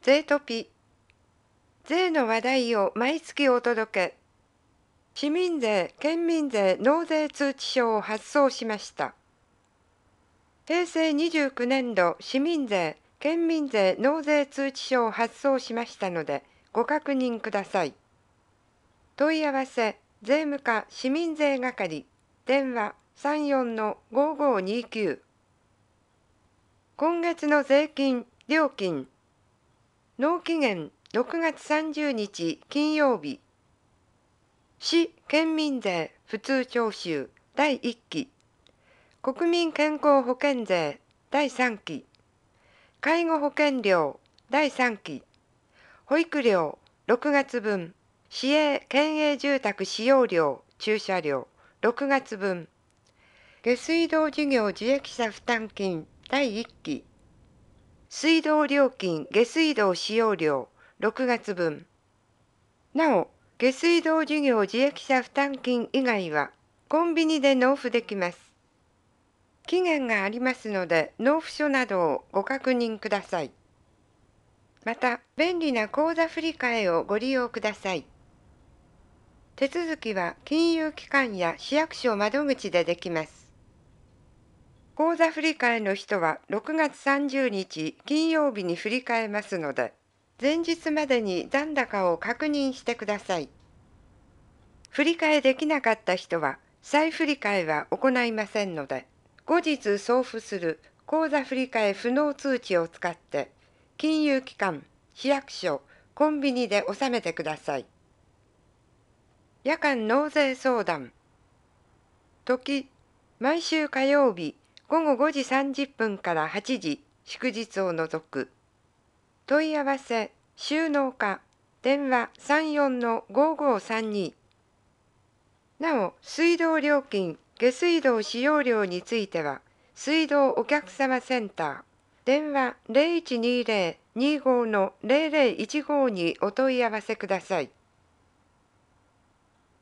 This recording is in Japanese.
税トピ。税の話題を毎月お届け。市民税・県民税納税通知書を発送しました。平成29年度市民税・県民税納税通知書を発送しましたので、ご確認ください。問い合わせ、税務課市民税係、電話34-5529。今月の税金・料金。納期限6月30日金曜日。市県民税普通徴収第1期。国民健康保険税第3期。介護保険料第3期。保育料6月分。市営県営住宅使用料駐車料6月分。下水道事業受益者負担金第1期。水道料金下水道使用料6月分。なお、下水道事業受益者負担金以外はコンビニで納付できます。期限がありますので納付書などをご確認ください。また、便利な口座振替をご利用ください。手続きは金融機関や市役所窓口でできます。口座振替の人は6月30日金曜日に振り替えますので、前日までに残高を確認してください。振り替えできなかった人は再振り替えは行いませんので、後日送付する口座振替不能通知を使って金融機関、市役所、コンビニで納めてください。夜間納税相談。時、毎週火曜日午後5時30分から8時、祝日を除く。問い合わせ、収納課、電話34-5532。なお、水道料金、下水道使用料については、水道お客様センター、電話0120-25-0015にお問い合わせください。